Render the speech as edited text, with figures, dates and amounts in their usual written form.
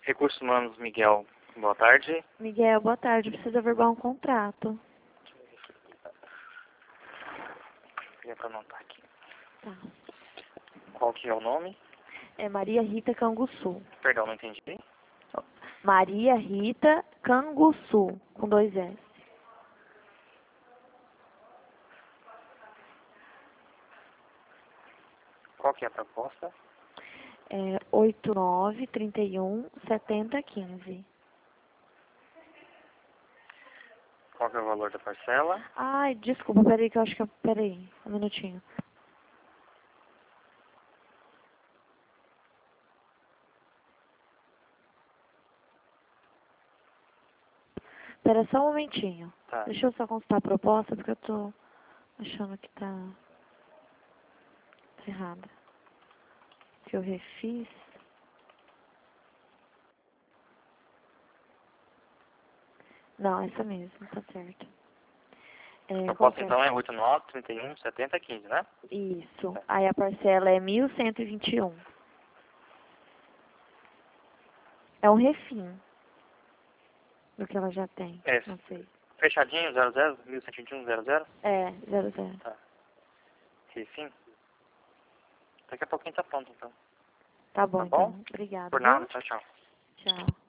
Recursos Humanos, Miguel. Boa tarde. Miguel, boa tarde. Precisa averbar um contrato. Queria pra anotar aqui. Tá. Qual que é o nome? É Maria Rita Canguçu. Perdão, não entendi. Maria Rita Canguçu, com 2 S. Qual que é a proposta? É 89317015. Qual que é o valor da parcela? Ai, desculpa, peraí que eu acho que peraí, um minutinho. Espera só um momentinho. Tá. Deixa eu só consultar a proposta, porque eu tô achando que tá errada. Que eu refiz. Não, essa mesmo, tá certo. A Qual que proposta é? então é 89317015, né? Isso. Tá. Aí a parcela é 1.121. É um refim do que ela já tem. É. Não sei. Fechadinho, 00, 1121, 00? É, 00. Tá. Sim. Daqui a pouquinho tá pronto, então. Tá bom, Tá bom? então. Obrigada, Por viu? nada, tchau, tchau. Tchau.